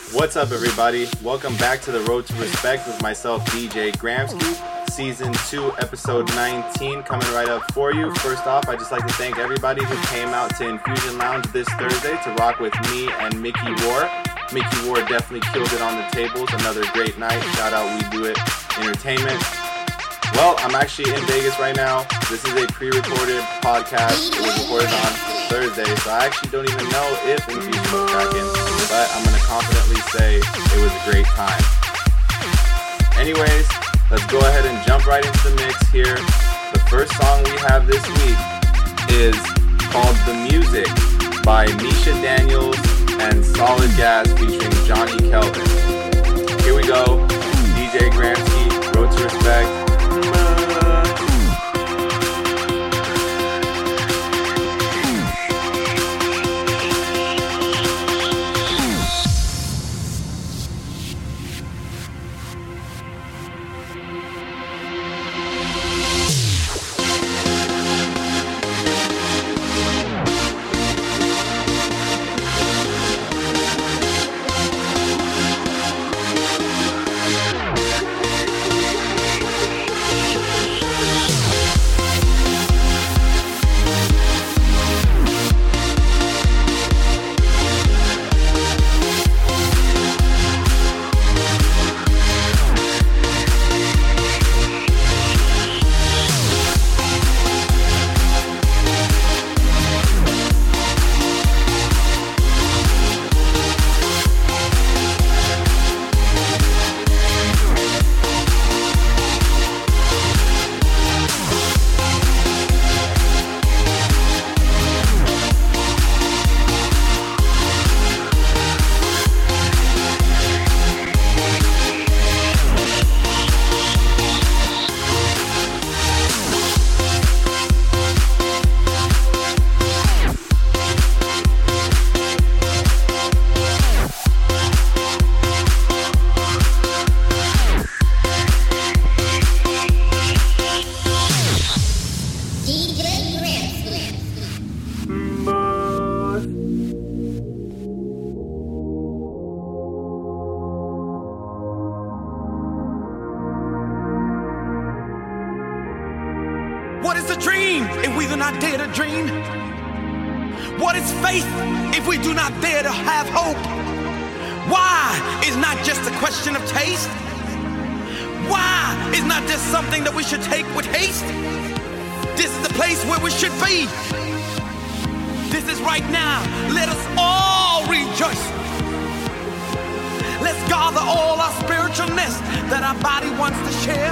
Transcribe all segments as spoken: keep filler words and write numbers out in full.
What's up, everybody? Welcome back to the Road to Respect with myself, D J Gramsci. Season two, episode nineteen, coming right up for you. First off, I'd just like to thank everybody who came out to Infusion Lounge this Thursday to rock with me and Mickey War. Mickey War definitely killed it on the tables. Another great night. Shout out We Do It Entertainment. Well, I'm actually in Vegas right now. This is a pre-recorded podcast. It was recorded on Thursday, so I actually don't even know if Infusion was cracking, but I'm going to confidently say it was a great time. Anyways, let's go ahead and jump right into the mix here. The first song we have this week is called The Music by Misha Daniels and Solid Gas featuring Johnny Kelvin. Here we go. D J Gramsci, Road to Respect. What is a dream if we do not dare to dream? What is faith if we do not dare to have hope? Why is not just a question of taste? Why is not just something that we should take with haste? This is the place where we should be. This is right now. Let us all rejoice. Let's gather all our spiritualness that our body wants to share.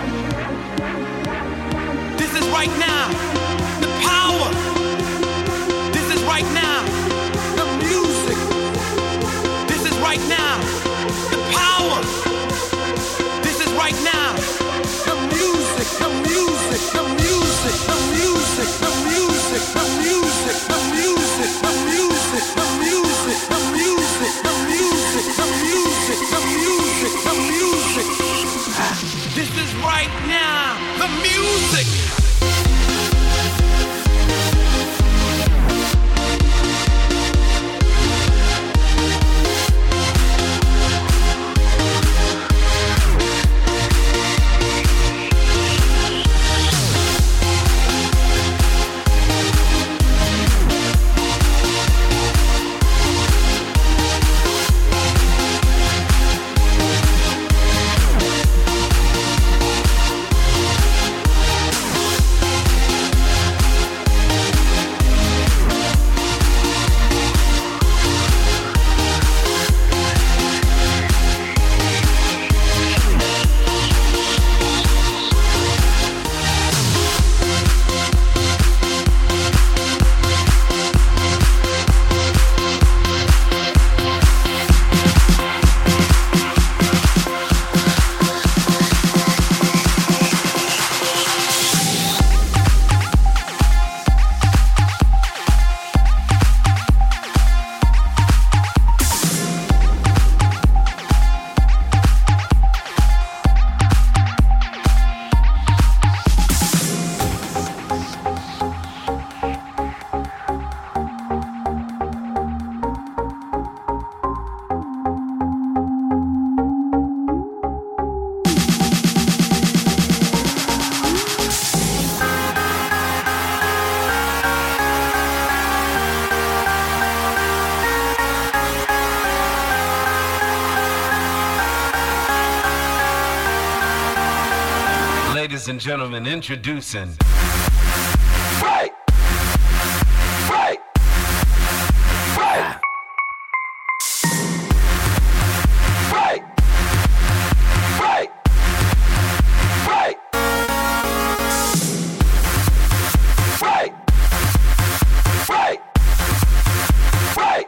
This is right now, the power. This is right now, the music. This is right now, the power. This is right now, the music, the music, the music, the music, the music, the music, the music, the music, the music, the music, the music, the music, the music, the music. This is right now, the music. and gentlemen, introducing. Right. Right. Right. Right. Right. Right. Right. Right. Right.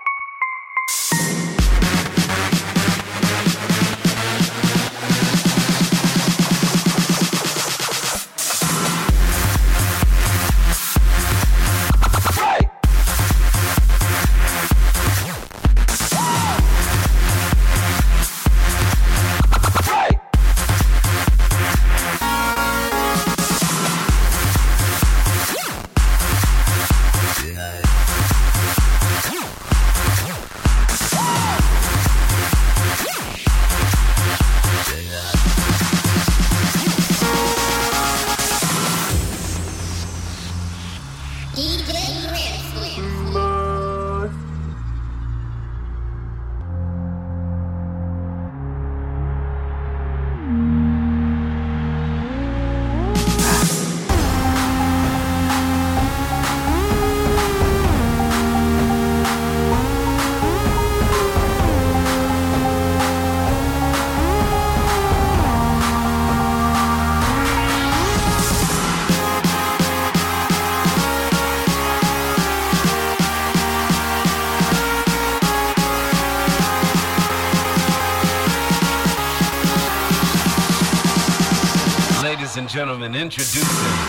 Ladies and gentlemen, introducing.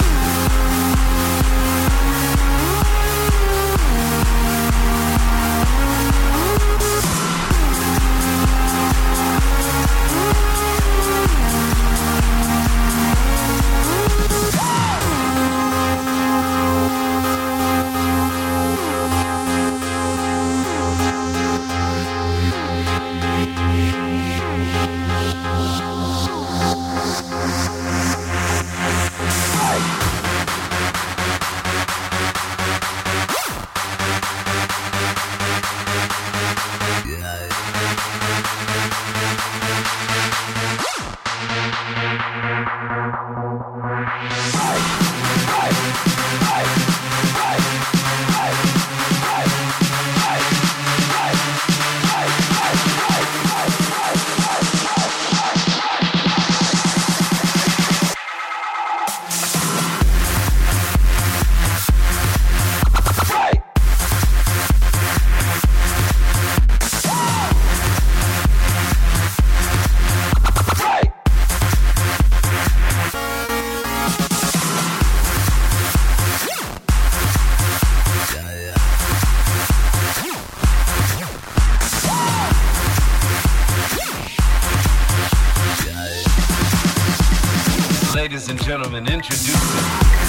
Ladies and gentlemen, introducing.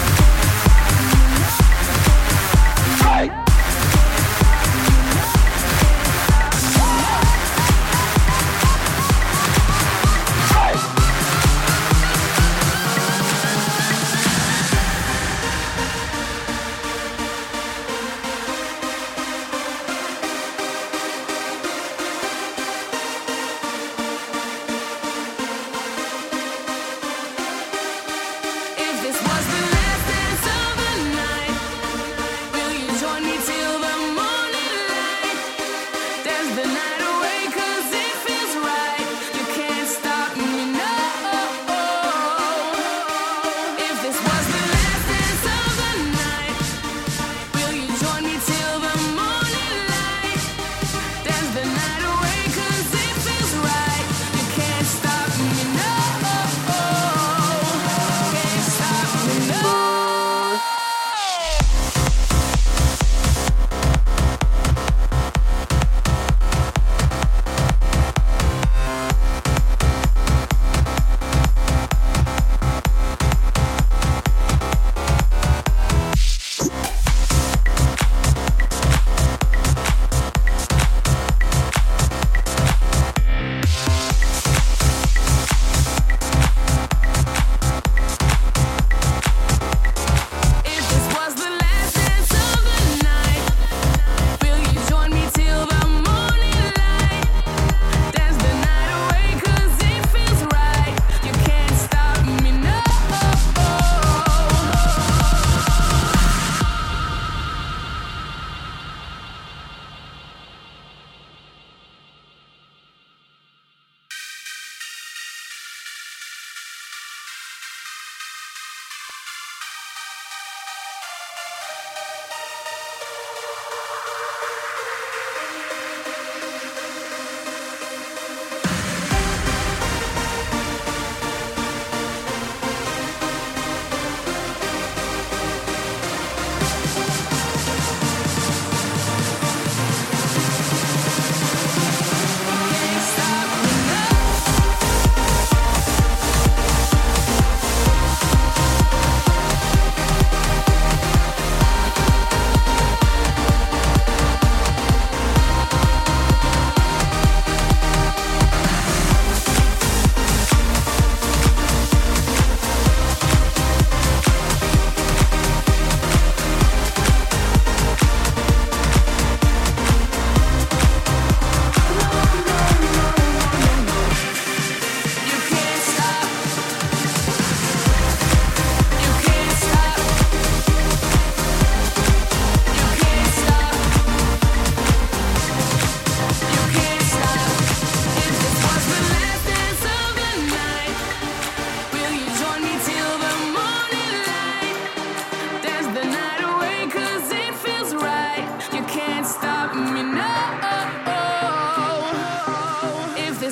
Right.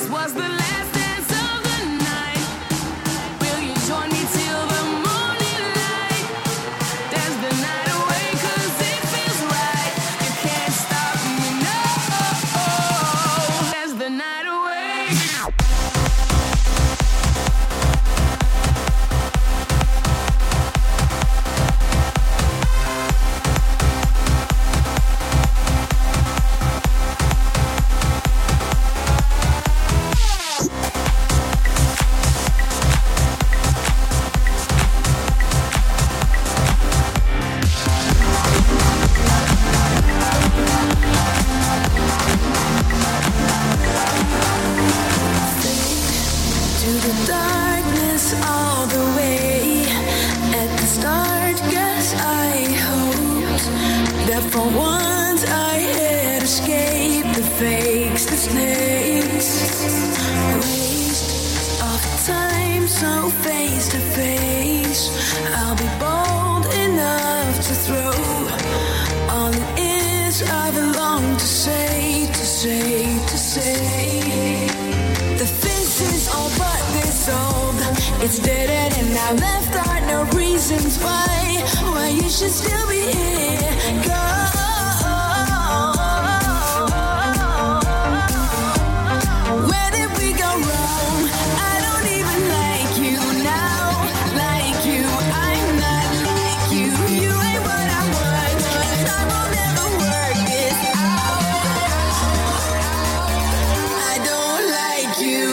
It's dead end and now left are no reasons why Why you should still be here. Go. Where did we go wrong? I don't even like you now. Like you, I'm not like you. You ain't what I want. I will never work this out. I don't like you.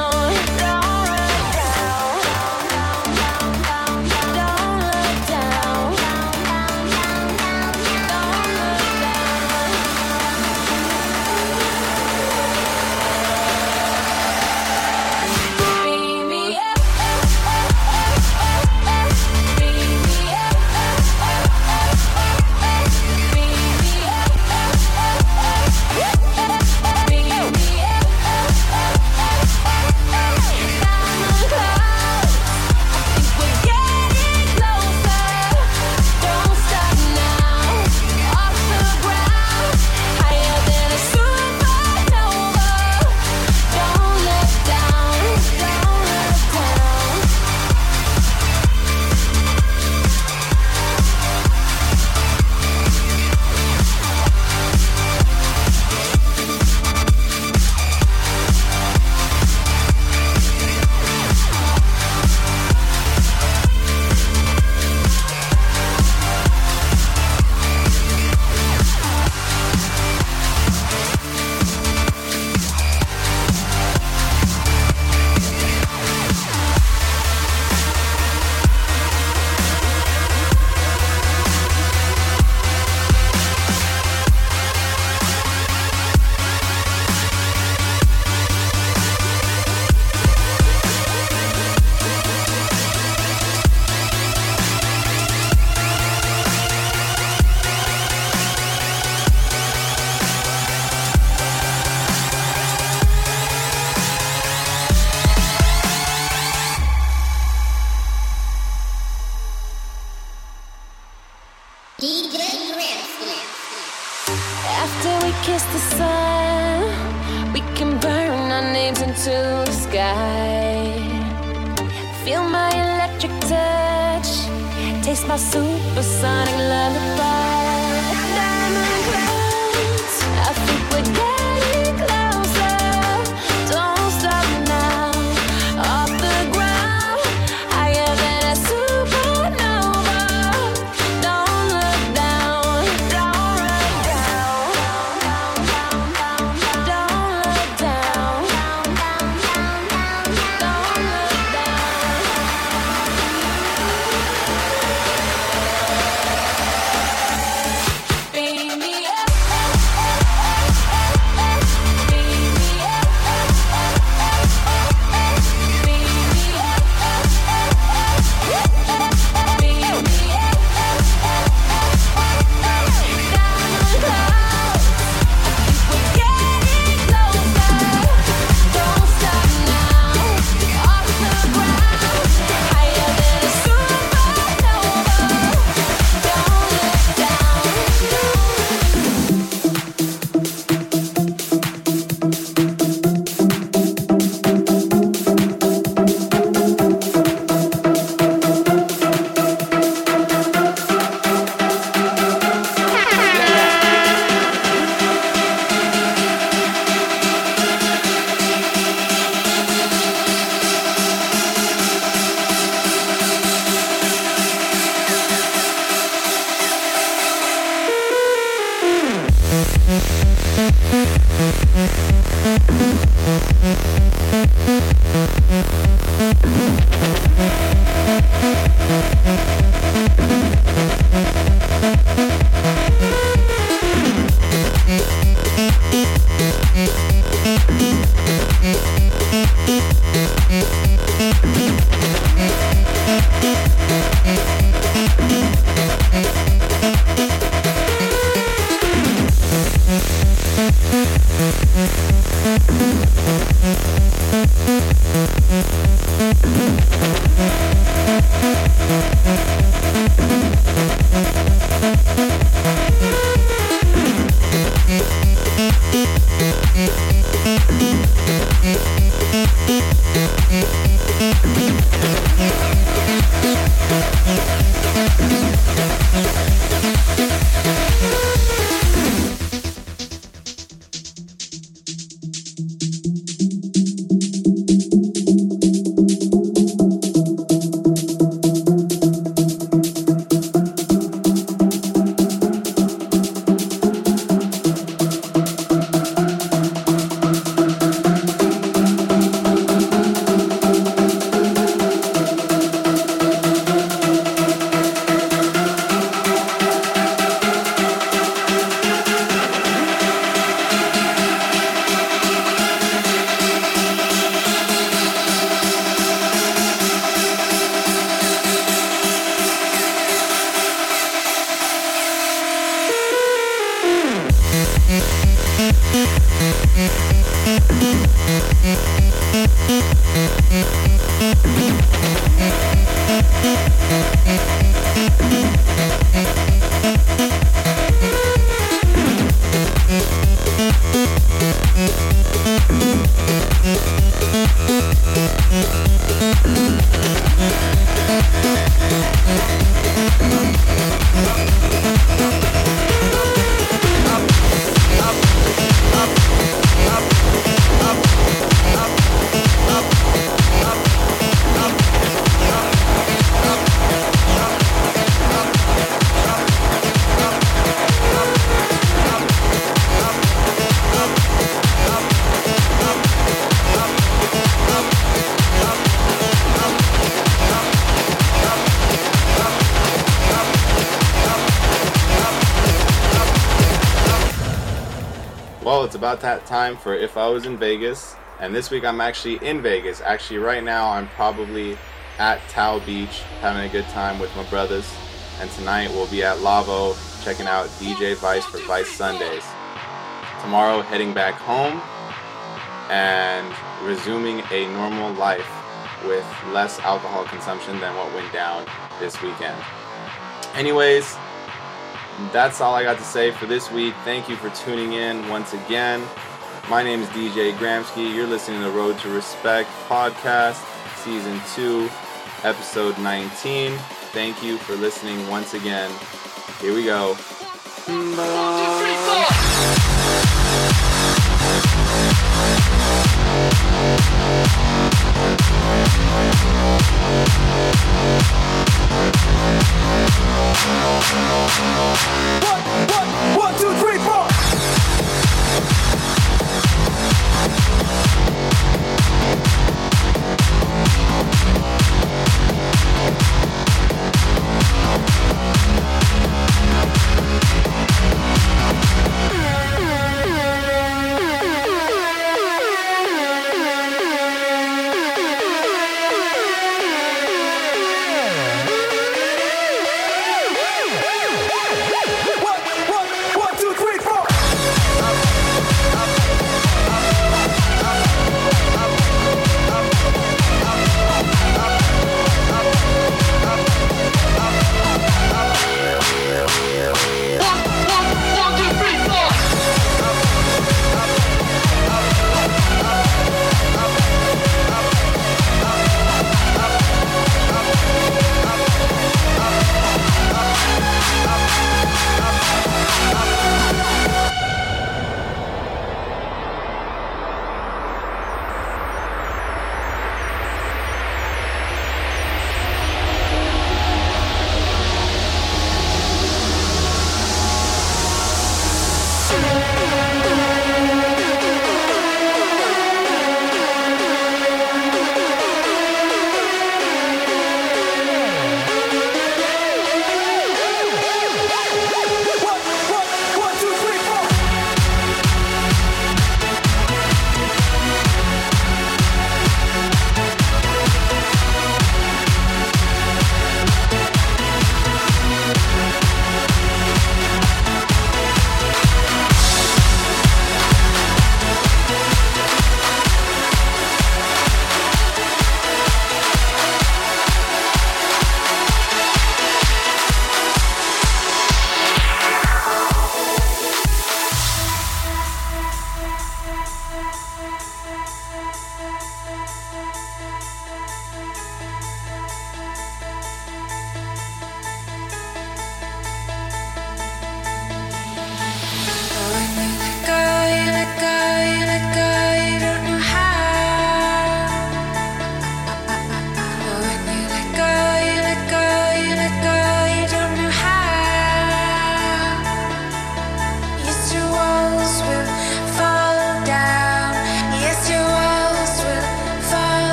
Down. D J Gramsci. After we kiss the sun, we can burn our names into the sky. Feel my electric touch, taste my supersonic lullaby. Diamond clouds, I think we're getting closer. Don't stop now, off the ground, higher than a supernova. Don't look down, don't look down, don't look down, don't look down. Beam me up. Well, it's about that time for If I Was in Vegas, and this week I'm actually in Vegas. Actually, right now I'm probably at Tao Beach having a good time with my brothers, and tonight we'll be at Lavo checking out D J Vice for Vice Sundays. Tomorrow heading back home and resuming a normal life with less alcohol consumption than what went down this weekend. Anyways, That's all I got to say for this week. Thank you for tuning in once again. My name is D J Gramsci. You're listening to Road to Respect podcast, season two, episode nineteen. Thank you for listening once again. Here we go. One, one, one, two, three, four.